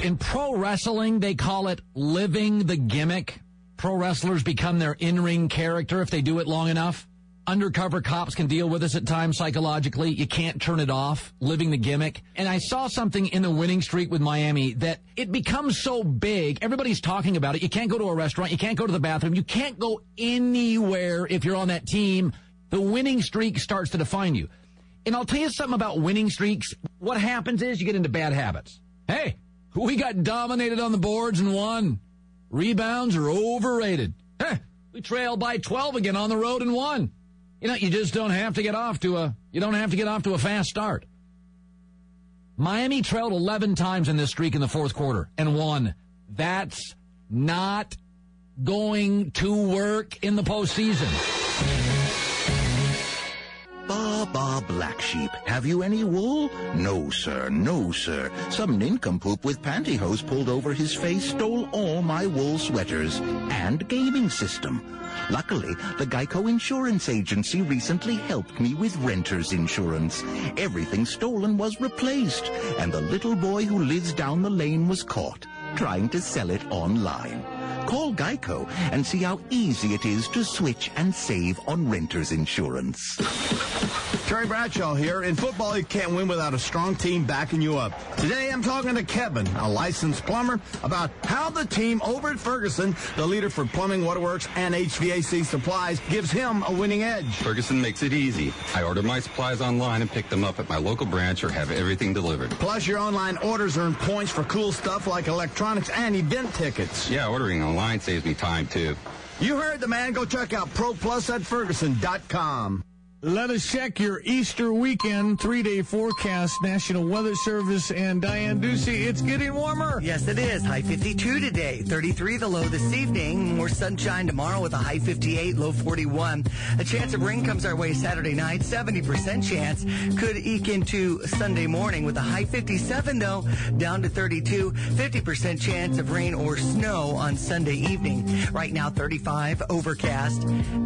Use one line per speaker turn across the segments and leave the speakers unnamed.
In pro wrestling, they call it living the gimmick. Pro wrestlers become their in-ring character if they do it long enough. Undercover cops can deal with this at times psychologically. You can't turn it off, living the gimmick. And I saw something in the winning streak with Miami that it becomes so big. Everybody's talking about it. You can't go to a restaurant. You can't go to the bathroom. You can't go anywhere if you're on that team. The winning streak starts to define you. And I'll tell you something about winning streaks. What happens is you get into bad habits. Hey, we got dominated on the boards and won. Rebounds are overrated. We trailed by 12 again on the road and won. You know, you just don't have to get off to a fast start. Miami trailed 11 times in this streak in the fourth quarter and won. That's not going to work in the postseason.
Ba, black sheep. Have you any wool? No, sir. No, sir. Some nincompoop with pantyhose pulled over his face stole all my wool sweaters and gaming system. Luckily, the Geico Insurance Agency recently helped me with renter's insurance. Everything stolen was replaced, and the little boy who lives down the lane was caught trying to sell it online. Call Geico and see how easy it is to switch and save on renter's insurance.
Terry Bradshaw here. In football, you can't win without a strong team backing you up. Today, I'm talking to Kevin, a licensed plumber, about how the team over at Ferguson, the leader for plumbing, waterworks, and HVAC supplies, gives him a winning edge.
Ferguson makes it easy. I order my supplies online and pick them up at my local branch or have everything delivered.
Plus, your online orders earn points for cool stuff like electronics and event tickets.
Yeah, ordering online saves me time, too.
You heard the man. Go check out ProPlus at Ferguson.com.
Let us check your Easter weekend 3-day forecast. National Weather Service and Diane Ducey. It's getting warmer.
Yes, it is. High 52 today. 33 the low this evening. More sunshine tomorrow with a high 58, low 41. A chance of rain comes our way Saturday night. 70% chance. Could eke into Sunday morning with a high 57, though, down to 32. 50% chance of rain or snow on Sunday evening. Right now, 35, overcast.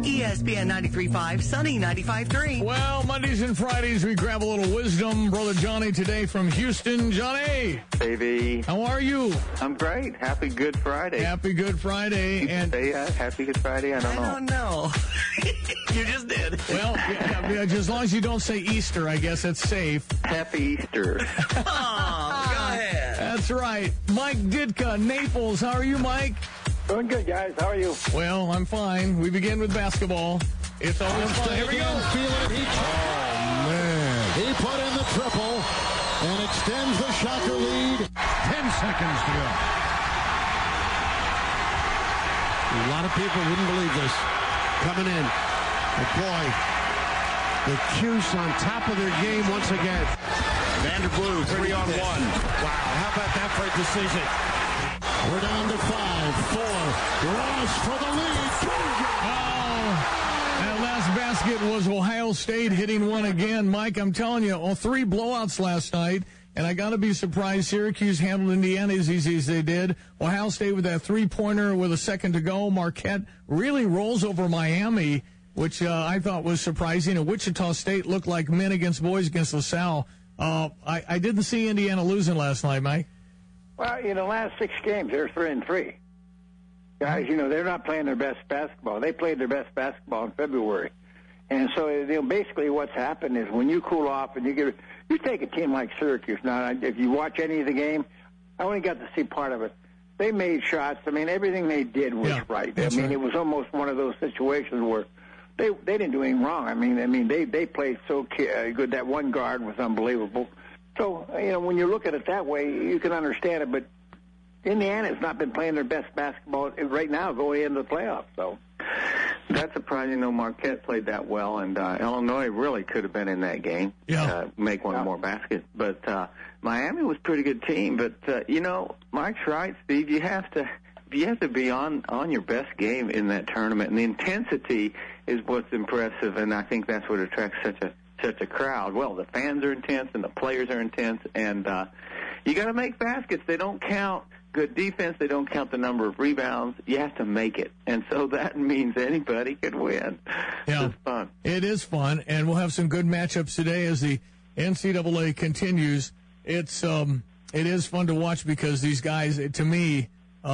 ESPN 93.5, sunny 95.3.
Well, Mondays and Fridays, we grab a little wisdom. Brother Johnny today from Houston. Johnny.
Baby.
How are you?
I'm great. Happy Good Friday.
Happy Good Friday.
And say Happy Good Friday? I don't
know. You just did.
Well, yeah, as long as you don't say Easter, I guess it's safe.
Happy Easter.
Oh, go ahead.
That's right. Mike Ditka, Naples. How are you, Mike?
Doing good, guys. How are you?
Well, I'm fine. We begin with basketball. It's always fun. Here we go.
Oh, man. He put in the triple and extends the Shocker lead. 10 seconds to go. A lot of people wouldn't believe this coming in. But boy, the Cuse on top of their game once again.
Vanderblue, 3-on-1.
Wow, how about that for a decision? We're down to 5-4. Ross for the lead.
That last basket was Ohio State hitting one again. Mike, I'm telling you, 3 blowouts last night, and I got to be surprised Syracuse handled Indiana as easy as they did. Ohio State with that three-pointer with a second to go. Marquette really rolls over Miami, which I thought was surprising. And Wichita State looked like men against boys against LaSalle. I didn't see Indiana losing last night, Mike.
Well, the last 6 games, they're 3-3. Guys, they're not playing their best basketball. They played their best basketball in February. And so, basically what's happened is when you cool off and you take a team like Syracuse. Now, if you watch any of the game, I only got to see part of it. They made shots. I mean, everything they did was right. I mean, It was almost one of those situations where they didn't do anything wrong. I mean, they played so good. That one guard was unbelievable. So, when you look at it that way, you can understand it. But Indiana's not been playing their best basketball right now going into the playoffs. So
that's surprising. Marquette played that well, and Illinois really could have been in that game. Make one more basket. But Miami was a pretty good team. But Mike's right, Steve. You have to be on your best game in that tournament, and the intensity is what's impressive. And I think that's what attracts such a crowd. Well, the fans are intense and the players are intense, and you got to make baskets. They don't count good defense. They don't count the number of rebounds. You have to make it, and so that means anybody can win.
Yeah,
it's fun.
It is fun, and we'll have some good matchups today as the NCAA continues. It's It is fun to watch because these guys, to me,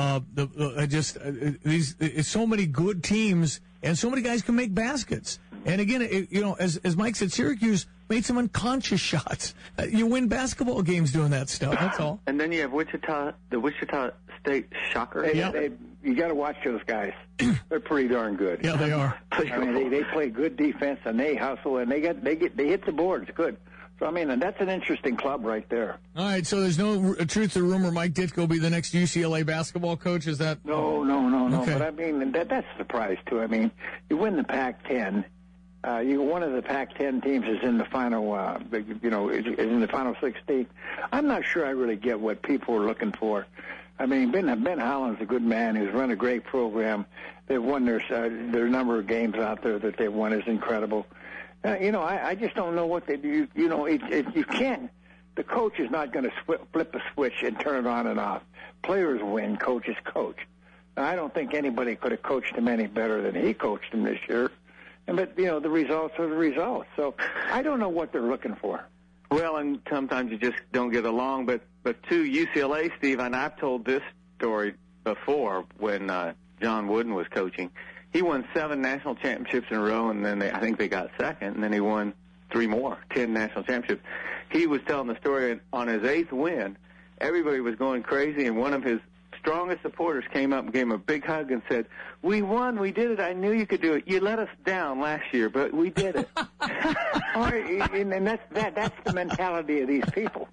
it's so many good teams and so many guys can make baskets. And again, as Mike said, Syracuse made some unconscious shots. You win basketball games doing that stuff. That's all.
And then you have the Wichita State Shocker.
You got to watch those guys. They're pretty darn good.
Yeah, they are.
I mean, they play good defense and they hustle and they hit the boards good. So I mean, and that's an interesting club right there.
All right, so there's no truth to the rumor Mike Ditka will be the next UCLA basketball coach. Is that?
No.
Okay.
But I mean, that's a surprise too. I mean, you win the Pac-10. One of the Pac-10 teams is in the final, is in the final 16. I'm not sure I really get what people are looking for. I mean, Ben Howland's a good man who's run a great program. They've won their number of games out there that they've won is incredible. I just don't know what they do. You can't. The coach is not going to flip a switch and turn it on and off. Players win, coaches coach. Now, I don't think anybody could have coached him any better than he coached him this year. But, the results are the results. So I don't know what they're looking for.
Well, and sometimes you just don't get along. But to UCLA, Steve, and I've told this story before when John Wooden was coaching. He won 7 national championships in a row, and then I think they got second, and then he won 3 more, 10 national championships. He was telling the story on his 8th win. Everybody was going crazy, and one of his strongest supporters came up and gave him a big hug and said, "We won, we did it. I knew you could do it. You let us down last year, but we did it."
And that's the mentality of these people.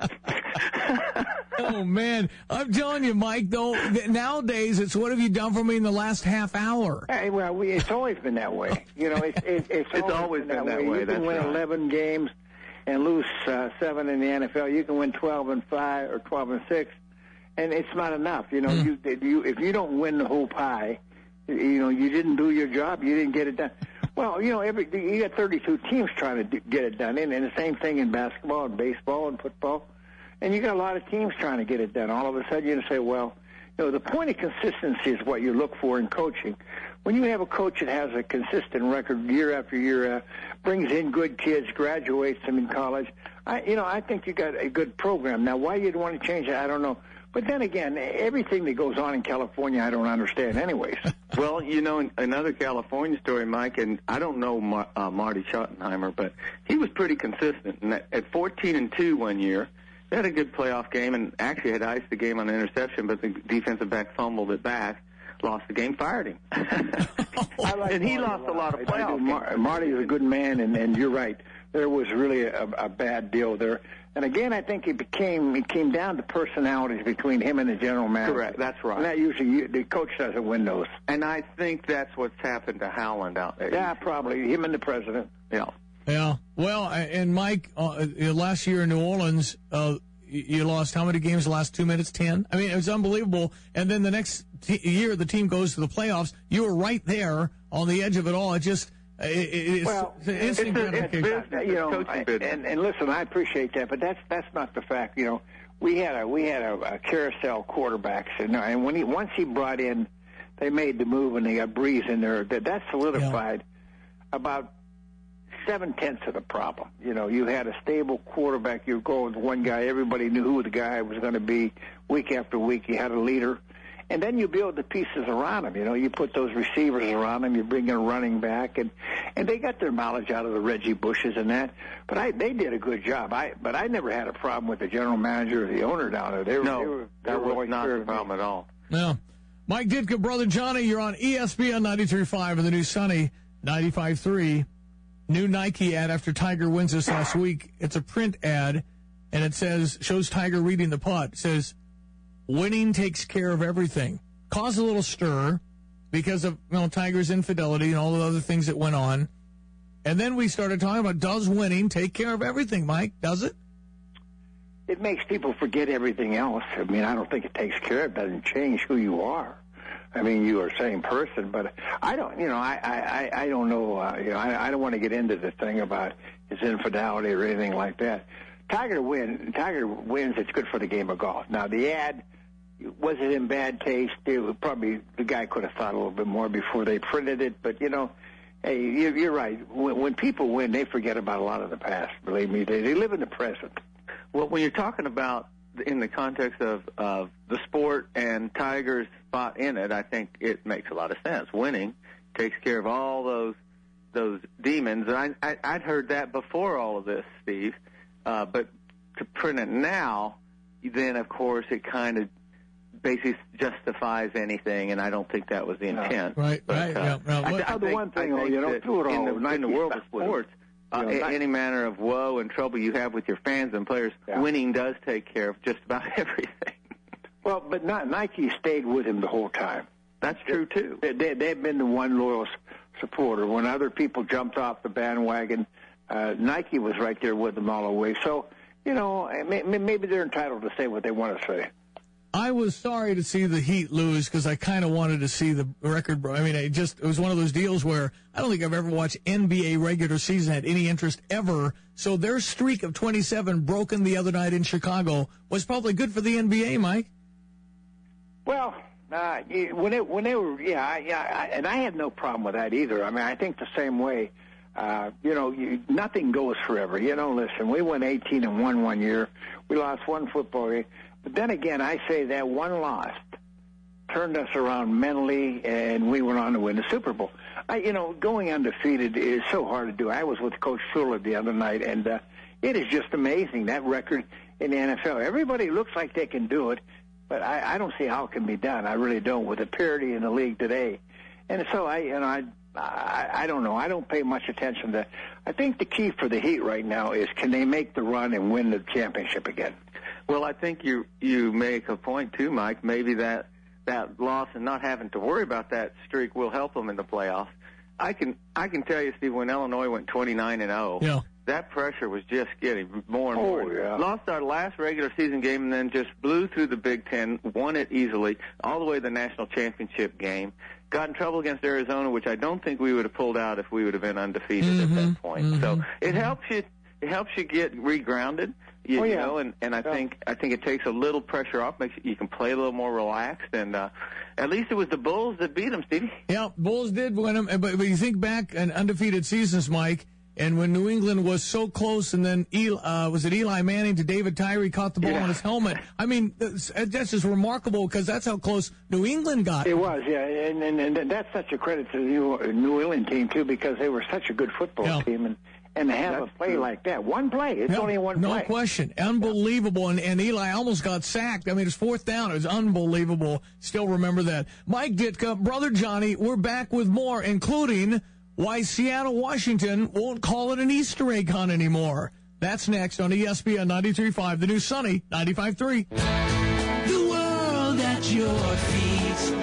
Oh, man. I'm telling you, Mike, though, nowadays it's what have you done for me in the last half hour?
Hey, well, it's always been that way. It's
always been that way.
You can win 11 games and lose 7 in the NFL. You can win 12-5 or 12-6, and it's not enough. If you don't win the whole pie, you didn't do your job. You didn't get it done. Well, you got 32 teams trying to get it done, and the same thing in basketball and baseball and football. And you got a lot of teams trying to get it done. All of a sudden, you say, well, the point of consistency is what you look for in coaching. When you have a coach that has a consistent record year after year, brings in good kids, graduates them in college, I think you got a good program. Now, why you'd want to change it, I don't know. But then again, everything that goes on in California, I don't understand anyways.
Well, another California story, Mike, and I don't know Marty Schottenheimer, but he was pretty consistent. And at 14-2 one year, they had a good playoff game and actually had iced the game on an interception, but the defensive back fumbled it back, lost the game, fired him. And he lost a lot of playoff games.
Marty is a good man, and you're right. There was really a bad deal there. And again, I think it came down to personalities between him and the general manager.
Correct, that's right.
And that usually, the coach doesn't win those.
And I think that's what's happened to Howland out there.
Yeah, probably. Him and the president.
Yeah.
Yeah. Well, and Mike, last year in New Orleans, you lost how many games the last 2 minutes? 10? I mean, it was unbelievable. And then the next year, the team goes to the playoffs. You were right there on the edge of it all. It just... It's instant gratification.
And listen, I appreciate that, but that's not the fact. We had a carousel quarterbacks, and once he brought in, they made the move and they got Breeze in there. That solidified about 7/10 of the problem. You had a stable quarterback. You go with one guy. Everybody knew who the guy was going to be week after week. You had a leader. And then you build the pieces around him. You put those receivers around him. You bring in a running back, and they got their mileage out of the Reggie Bushes and that. But they did a good job. But I never had a problem with the general manager or the owner down there.
That was not a problem at all.
No. Mike Ditka, Brother Johnny, you're on ESPN 93.5 and the new Sunny 95.3. New Nike ad after Tiger wins this last week. It's a print ad, and it shows Tiger reading the putt. It says, "Winning takes care of everything." Caused a little stir because of Tiger's infidelity and all the other things that went on. And then we started talking about, does winning take care of everything, Mike? Does it?
It makes people forget everything else. I mean, I don't think it takes care of it. It doesn't change who you are. I mean, you are the same person, but I don't, I don't know, I don't want to get into the thing about his infidelity or anything like that. Tiger wins, it's good for the game of golf. Now, the ad, was it in bad taste? Probably the guy could have thought a little bit more before they printed it, but, hey, you're right. When people win, they forget about a lot of the past, believe me. They live in the present.
Well, when you're talking about in the context of the sport and Tiger's spot in it, I think it makes a lot of sense. Winning takes care of all those demons. And I'd heard that before all of this, Steve. But to print it now, then, of course, it kind of basically justifies anything, and I don't think that was the intent.
Right.
The one thing, in the world of sports, any manner of woe and trouble you have with your fans and players, winning does take care of just about everything.
Well, but Nike stayed with him the whole time.
That's true, too.
They've been the one loyal supporter. When other people jumped off the bandwagon, Nike was right there with them all the way. So, maybe they're entitled to say what they want to say.
I was sorry to see the Heat lose because I kind of wanted to see the record. I mean, it was one of those deals where I don't think I've ever watched NBA regular season had any interest ever. So their streak of 27 broken the other night in Chicago was probably good for the NBA, Mike.
Well, when they were, and I had no problem with that either. I mean, I think the same way. Nothing goes forever. Listen, we went 18-1 one year. We lost one football game. But then again, I say that one loss turned us around mentally, and we went on to win the Super Bowl. Going undefeated is so hard to do. I was with Coach Shula the other night, and it is just amazing, that record in the NFL. Everybody looks like they can do it, but I don't see how it can be done. I really don't, with the parity in the league today. And so I don't know. I don't pay much attention to. I think the key for the Heat right now is, can they make the run and win the championship again?
Well, I think you make a point too, Mike. Maybe that loss and not having to worry about that streak will help them in the playoffs. I can tell you, Steve, when Illinois went 29-0, that pressure was just getting more and more.
Yeah.
Lost our last regular season game and then just blew through the Big Ten, won it easily, all the way to the national championship game. Got in trouble against Arizona, which I don't think we would have pulled out if we would have been undefeated at that point. So it helps you get regrounded. And I think it takes a little pressure off, makes you can play a little more relaxed, and at least it was the Bulls that beat them, Stevie. Yeah,
Bulls did win them, but you think back in undefeated seasons, Mike, and when New England was so close, and then Eli Manning to David Tyree caught the ball on his helmet. I mean, that's just remarkable because that's how close New England got.
It was, and that's such a credit to the New England team too, because they were such a good football team, and to have a play like that. One play. It's only one play.
No question. Unbelievable. And Eli almost got sacked. I mean, it's fourth down. It was unbelievable. Still remember that. Mike Ditka, Brother Johnny, we're back with more, including why Seattle, Washington won't call it an Easter egg hunt anymore. That's next on ESPN 93.5, the new Sunny 95.3.
The world at your feet.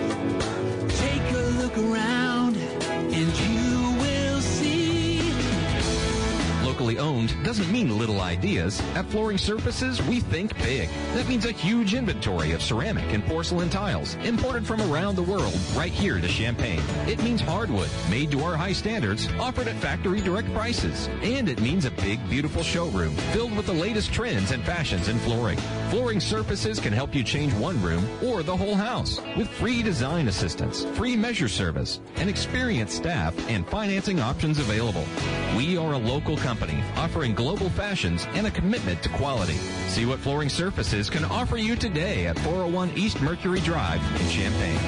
Take a look around and you will see.
Locally owned doesn't mean little ideas. At Flooring Surfaces, we think big. That means a huge inventory of ceramic and porcelain tiles imported from around the world right here to Champaign. It means hardwood made to our high standards, offered at factory direct prices. And it means a big, beautiful showroom filled with the latest trends and fashions in flooring. Flooring Surfaces can help you change one room or the whole house with free design assistance, free measure service, and experienced staff and financing options available. We are a local company offering global fashions and a commitment to quality. See what Flooring Surfaces can offer you today at 401 East Mercury Drive in Champaign.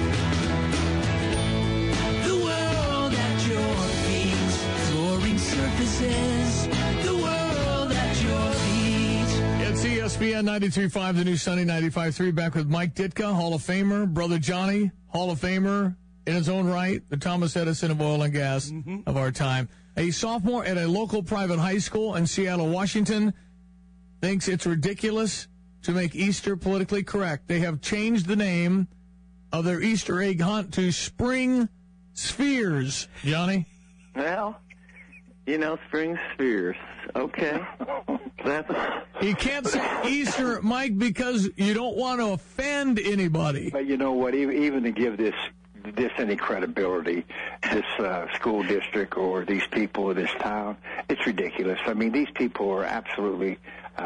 The world at your feet. Flooring Surfaces. The world at your feet.
It's ESPN 93.5, the new Sunny 95.3. Back with Mike Ditka, Hall of Famer. Brother Johnny, Hall of Famer in his own right. The Thomas Edison of oil and gas of our time. A sophomore at a local private high school in Seattle, Washington, thinks it's ridiculous to make Easter politically correct. They have changed the name of their Easter egg hunt to Spring Spheres. Johnny?
Well, Spring Spheres. Okay.
You can't say Easter, Mike, because you don't want to offend anybody.
But you know what? Even to give this any credibility, this school district or these people in this town, it's ridiculous. I mean, these people are absolutely,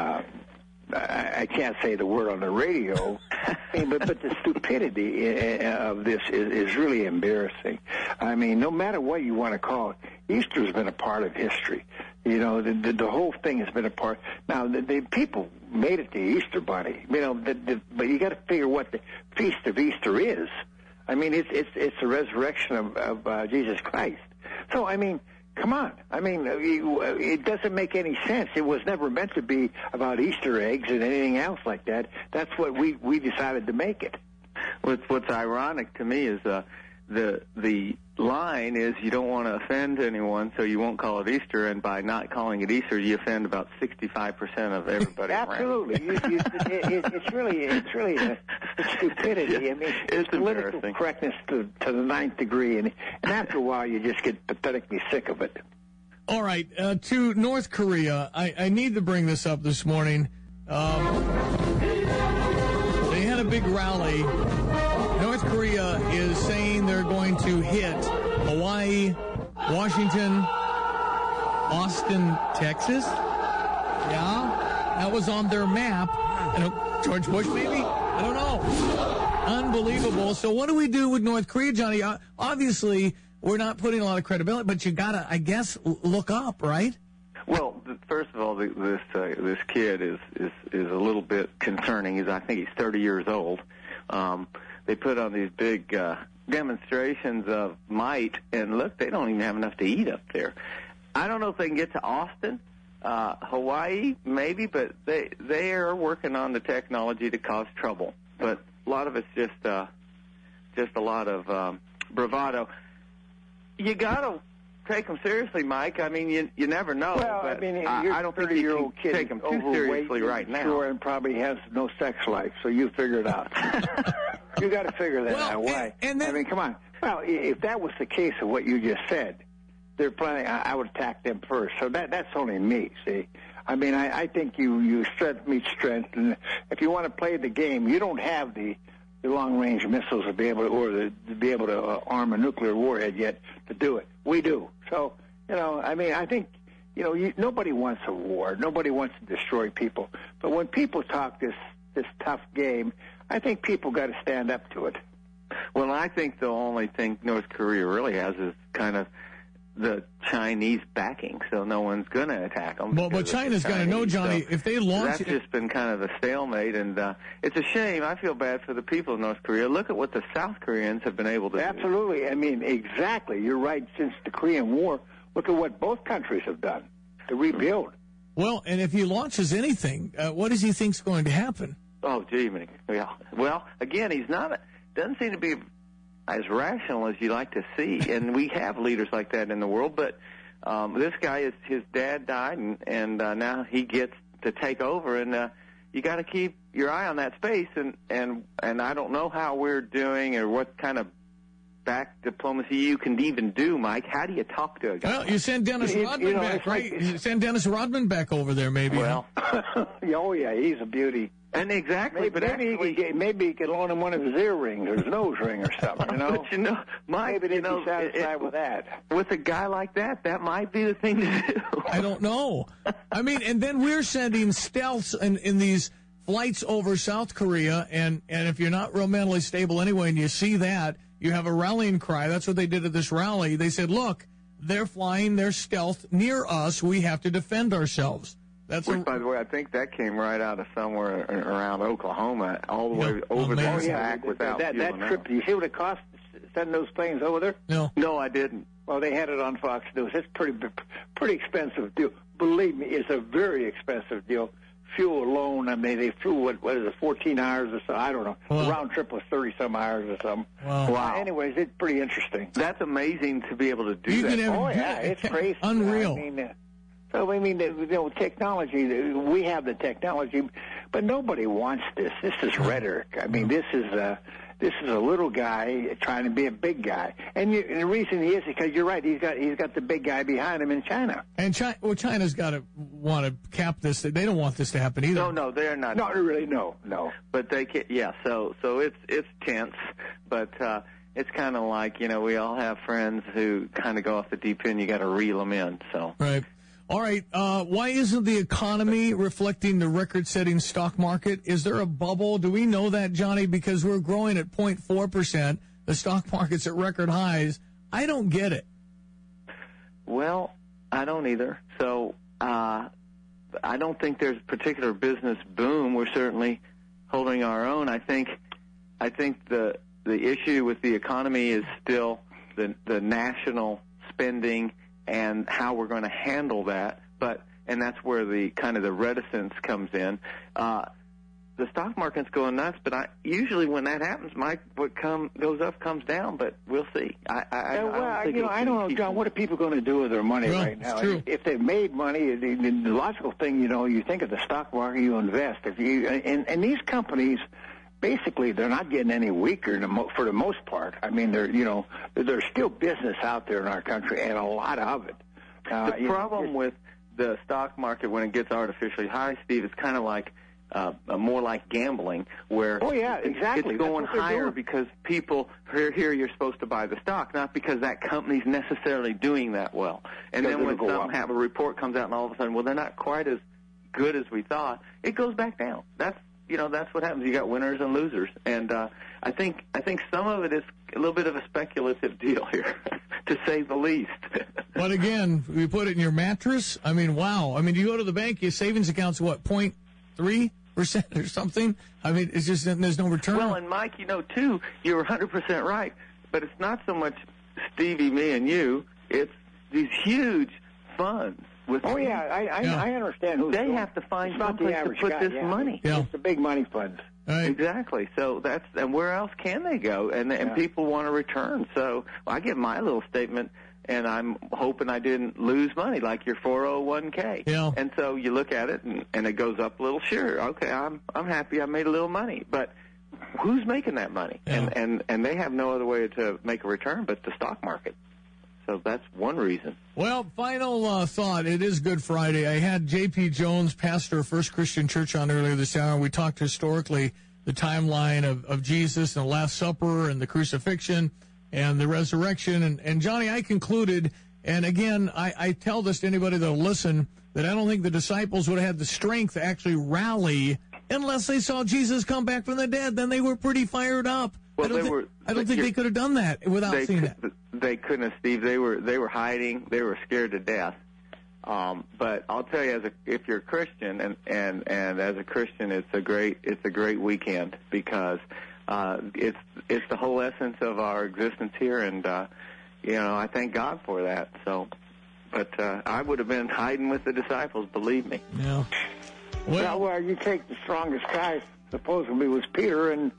I can't say the word on the radio, but the stupidity of this is really embarrassing. I mean, no matter what you want to call it, Easter's been a part of history. You know, the whole thing has been a part. Now, the people made it the Easter Bunny. You know, but you got to figure what the Feast of Easter is. I mean, it's the resurrection of Jesus Christ. So, I mean, come on. I mean, it doesn't make any sense. It was never meant to be about Easter eggs and anything else like that. That's what we decided to make it.
What's ironic to me is the line is you don't want to offend anyone, so you won't call it Easter, and by not calling it Easter, you offend about 65% of everybody.
Absolutely, it's really a stupidity. I mean, it's political correctness to the ninth degree, and after a while, you just get pathetically sick of it.
All right, to North Korea, I need to bring this up this morning. They had a big rally. North Korea is saying they're going to hit Hawaii, Washington, Austin, Texas. Yeah, that was on their map. And George Bush, maybe? I don't know. Unbelievable. So what do we do with North Korea, Johnny? Obviously, we're not putting a lot of credibility, but you got to, I guess, look up, right?
Well, first of all, this kid is a little bit concerning. I think he's 30 years old. They put on these big demonstrations of might, and look, they don't even have enough to eat up there. I don't know if they can get to Austin, Hawaii, maybe, but they are working on the technology to cause trouble. But a lot of it's just a lot of bravado. You got to take them seriously, Mike. I mean, you never know.
Well,
but
I mean,
I don't think you can take them too seriously right now.
Sure, and probably has no sex life, so you figure it out. You got to figure that out. Why? And then, I mean, come on. Well, if that was the case of what you just said, they're planning. I would attack them first. So that's only me. See, I mean, I think you strength meets strength, and if you want to play the game, you don't have the long-range missiles to be able to arm a nuclear warhead yet to do it. We do. So, you know, I mean, I think, you know, nobody wants a war. Nobody wants to destroy people. But when people talk this tough game, I think people got to stand up to it.
Well, I think the only thing North Korea really has is kind of the Chinese backing, so no one's going to attack them.
Well, but China's got to know, Johnny, if they launch...
That's just been kind of a stalemate, and it's a shame. I feel bad for the people of North Korea. Look at what the South Koreans have been able to do.
Absolutely. I mean, exactly. You're right. Since the Korean War, look at what both countries have done to rebuild.
Well, and if he launches anything, what does he think's going to happen?
Oh, gee, yeah. Well, again, doesn't seem to be as rational as you like to see, and we have leaders like that in the world. But this guy his dad died, and now he gets to take over, and you got to keep your eye on that space. And I don't know how we're doing or what kind of back diplomacy you can even do, Mike. How do you talk to a guy?
Well, you send Dennis Rodman back, right? You send Dennis Rodman back over there, maybe.
Well,
oh yeah, he's a beauty.
And exactly,
maybe he could loan him one of his earrings or his nose ring or something, you know?
But you know, Mike,
maybe they'd be satisfied with that.
With a guy like that might be the thing to do.
I don't know. I mean, and then we're sending stealths in these flights over South Korea, and if you're not real mentally stable anyway, and you see that, you have a rallying cry. That's what they did at this rally. They said, look, they're flying their stealth near us. We have to defend ourselves.
By the way, I think that came right out of somewhere around Oklahoma, all the way over there and back without
that trip. Do you see what it cost to send those planes over there?
No, I didn't.
Well, they had it on Fox News. It's pretty expensive deal. Believe me, it's a very expensive deal. Fuel alone, I mean, they flew, what is it, 14 hours or so? I don't know. Wow. The round trip was 30-some hours or something.
Wow.
Anyways, it's pretty interesting.
That's amazing to be able to do that.
Yeah, it's crazy.
Unreal.
I mean, technology, we have the technology, but nobody wants this. This is rhetoric. I mean, this is a little guy trying to be a big guy. And the reason he is because you're right, he's got the big guy behind him in China.
And China's got to want to cap this. They don't want this to happen either.
No, they're not.
No, really, no.
But they can, yeah, so it's tense, but it's kind of like, you know, we all have friends who kind of go off the deep end. You got to reel them in, so.
Right. All right, why isn't the economy reflecting the record-setting stock market? Is there a bubble? Do we know that, Johnny? Because we're growing at 0.4%. The stock market's at record highs. I don't get it.
Well, I don't either. So I don't think there's a particular business boom. We're certainly holding our own. I think the issue with the economy is still the national spending and how we're going to handle that. And that's where the kind of the reticence comes in. The stock market's going nuts, but usually when that happens, Mike, what goes up comes down. But we'll see. I don't know,
John. What are people going to do with their money right now? If they've made money, the logical thing, you think of the stock market, you invest. And these companies, basically, they're not getting any weaker for the most part. I mean, there's still business out there in our country, and a lot of it.
The problem with the stock market when it gets artificially high, Steve, it's kind of like more like gambling, where
exactly.
It's going higher because people here you're supposed to buy the stock, not because that company's necessarily doing that well. And then when a report comes out and all of a sudden, well, they're not quite as good as we thought, it goes back down. That's what happens. You got winners and losers, and I think some of it is a little bit of a speculative deal here, to say the least.
But again, you put it in your mattress. I mean, wow. I mean, you go to the bank, your savings account's what, 0.3% or something? I mean, it's just there's no return.
Well, and Mike, too, you're 100% right. But it's not so much Stevie, me, and you. It's these huge funds.
I understand.
They have to find someplace to put this money.
Yeah. It's the big money funds.
Right.
Exactly. So and where else can they go? And people want to return. So I give my little statement, and I'm hoping I didn't lose money like your 401k.
Yeah.
And so you look at it, and it goes up a little. Sure, okay, I'm happy I made a little money, but who's making that money?
Yeah.
And they have no other way to make a return but the stock market. So that's one reason.
Well, final thought. It is Good Friday. I had J.P. Jones, pastor of First Christian Church, on earlier this hour. We talked historically the timeline of Jesus and the Last Supper and the crucifixion and the resurrection. And Johnny, I concluded, and again, I tell this to anybody that will listen, that I don't think the disciples would have had the strength to actually rally unless they saw Jesus come back from the dead. Then they were pretty fired up.
Well,
I don't think they could have done that without seeing that.
They couldn't have, Steve. They were hiding. They were scared to death. But I'll tell you, if you're a Christian, and as a Christian, it's a great weekend, because it's the whole essence of our existence here, and I thank God for that. So, but I would have been hiding with the disciples, believe me.
Yeah.
Well, you take the strongest guy, supposedly was Peter, and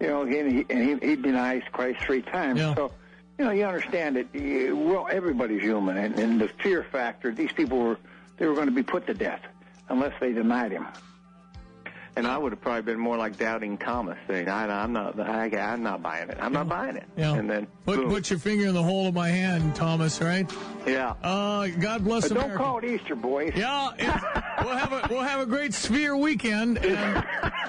he denies Christ 3 times.
Yeah.
So, you understand that, everybody's human, and the fear factor, these people were going to be put to death unless they denied him.
And I would have probably been more like doubting Thomas, saying, I'm not buying it. I'm not buying it.
Yeah.
And then
put your finger in the hole of my hand, Thomas, right?
Yeah.
God bless America.
Don't call it Easter, boys.
Yeah. We'll have a great Sphere weekend. And,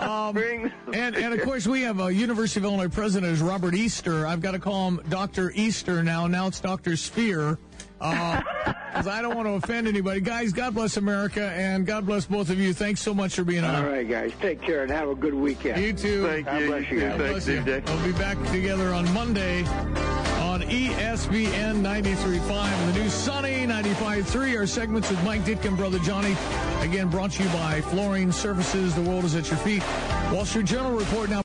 and of course, we have a University of Illinois president is Robert Easter. I've got to call him Dr. Easter now. Now it's Dr. Sphere. Because I don't want to offend anybody. Guys, God bless America, and God bless both of you. Thanks so much for being on.
All right, guys. Take care and have a good weekend.
You too.
Thank you.
God bless you guys.
Thanks, DJ.
We'll be back together on Monday on ESPN 93.5 and the new Sunny 95.3. Our segments with Mike Ditka and Brother Johnny. Again, brought to you by Flooring Services. The world is at your feet. Wall Street Journal report now.